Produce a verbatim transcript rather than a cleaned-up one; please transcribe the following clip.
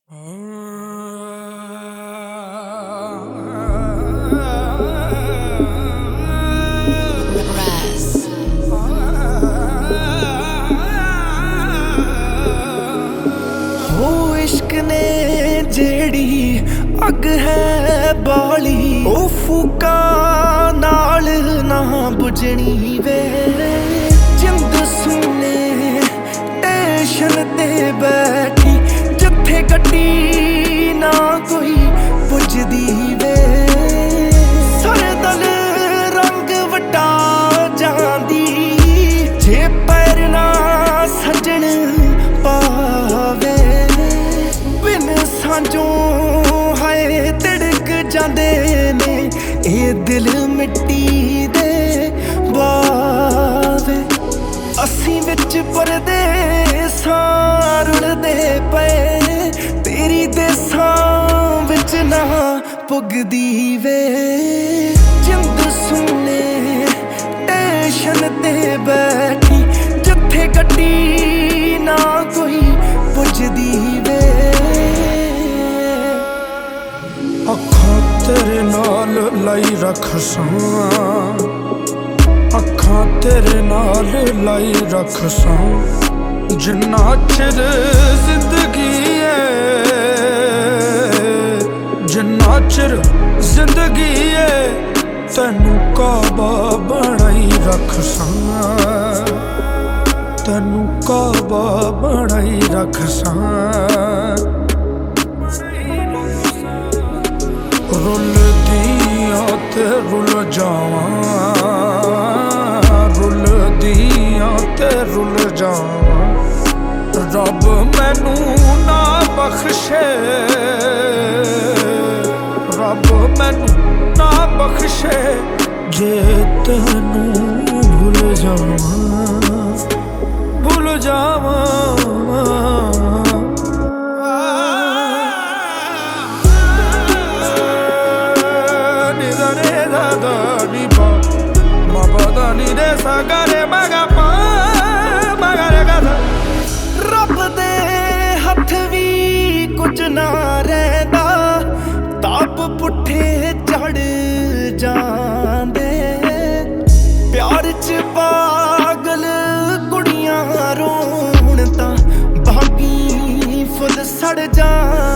हो इश्क ने जेड़ी अग है बाली ओ फूका नाल ना बुझनी वे जिंद सुने टेशन ते बैठी जिथे गड्डी ना कोई पुजदी वे सरदल रंग वटा जांदी जे पैर ना सजन पावे बिन सांझों हाय तिड़क जांदे ने ए दिल मिट्टी दे बावे असी विच परदेसां रुलदे पे तेरी देसां विच ना पुगदी वे जिंद सुने टेशन ते बैठी जिथे गड्डी ना कोई पुजदी वे अखां तेरे नाल लाई रखसां अखां तेरे नाल लाई रखसां जिन्ना चिर जिंदगी है जिन्ना चिर जिंदगी है तैनू काबा बनाई रखसां तैनू काबा बनाई रखसां रुल दियां ते रुल जावां रुल दियां ते रुल जावां रब मैनू ना बख्शे रब मैनू ना बख्शे जे तैनू भूल जावां भूल जावां रब दे हथ भी कुछ ना रहिंदा ताप पुठे चढ़ जांदे प्यार च पागल कुड़ियां रोण तां बागी फुल सड़ जां